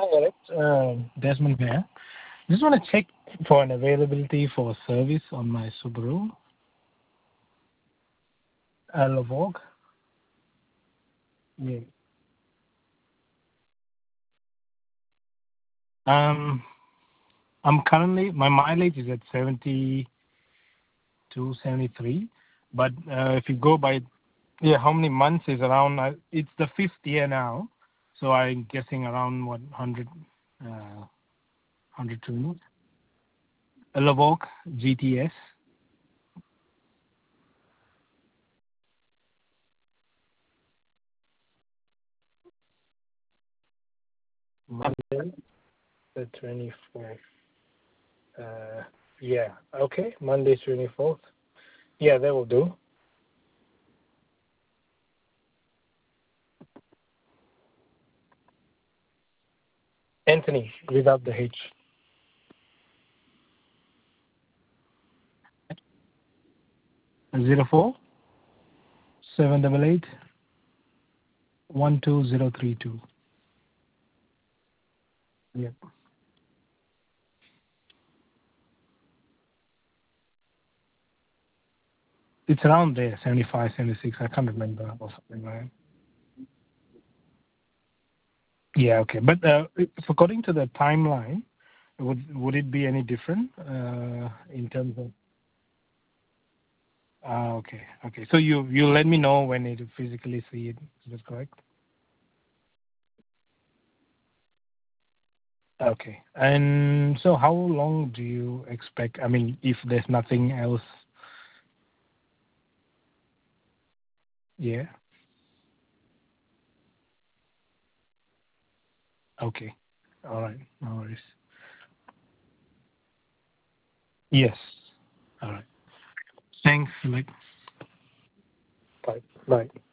Hi, Alex. Desmond here. Just want to check for an availability for service on my Subaru Lavore. Yeah. Um, I'm currently my mileage is at 72, 73, but if you go by how many months is around? It's the fifth year now, so I'm guessing around what 100, 102. A Lavore GTS. Monday, the 24th. Yeah. Okay. Monday, 24th. Yeah, that will do. Anthony, without the H. 04 788 12032. Yep. It's around there, 75, 76. I can't remember or something like that. Yeah, okay. But if according to the timeline, would it be any different in terms of? Okay, okay. So you let me know when you physically see it. Is that correct? Okay. And so how long do you expect? I mean, if there's nothing else, yeah. Okay. All right. No worries. Yes. All right. Thanks, Mike. Bye. Bye.